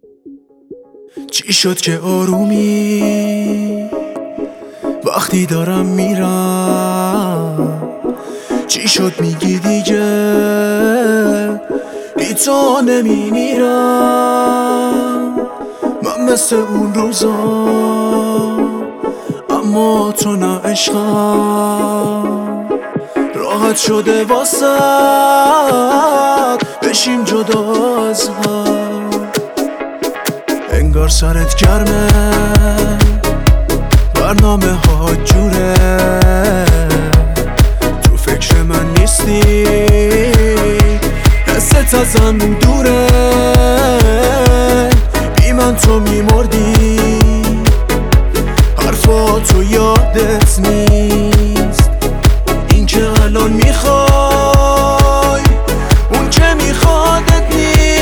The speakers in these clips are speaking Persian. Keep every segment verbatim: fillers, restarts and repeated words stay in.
چی شد که آرومی وقتی دارم میرم؟ چی شد میگی دیگه بی تو نمیمیرم؟ من مثل اون روزا اما تو نه عشقم، راحت شده واسد بشیم جدا از هم. انگار سرت گرمه برنامه ها جوره، تو فکر من نیستی حست ازم دوره، بی من تو میمردی حرفا تو یادت نیست. این که الان میخوای اون که میخوادت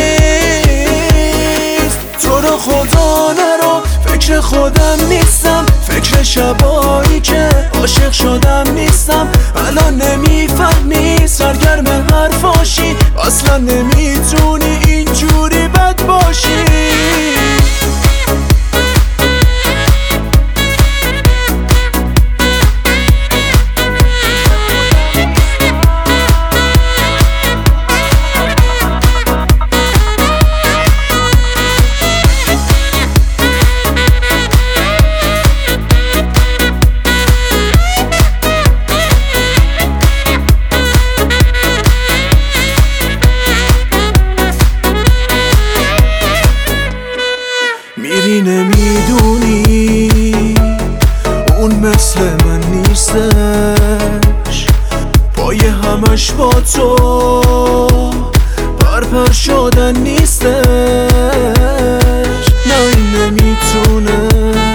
نیست. تو رو خدا نرو فکر خودم نیستم، فکر شبایی که عاشق شدم نیستم. الان نمیفهمی سرگرم حرفاشی، اصلا نمیتونی اینجوری بد باشی. میری نمیدونی اون مثل من نیستش، پای همش با تو پرپر شدن نیستش. نه این نمیتونه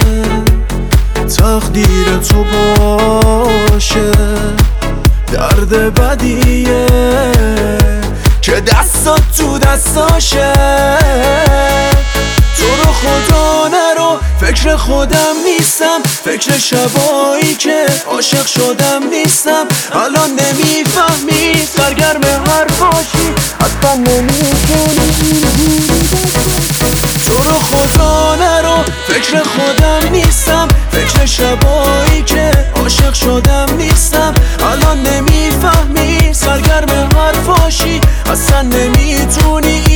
تقدیر تو باشه، درد بدیه که دستات تو دستاشه. تو رو خدا نرو فکر خودم نیستم، فکر شبایی که عاشق شدم نیستم. الان نمیفهمی سرگرم حرفاشی، اصلا نمیتونی. تو رو خدا نرو فکر خودم نیستم، فکر شبایی که عاشق شدم نیستم. الان نمیفهمی سرگرم حرفاشی، اصلا نمیتونی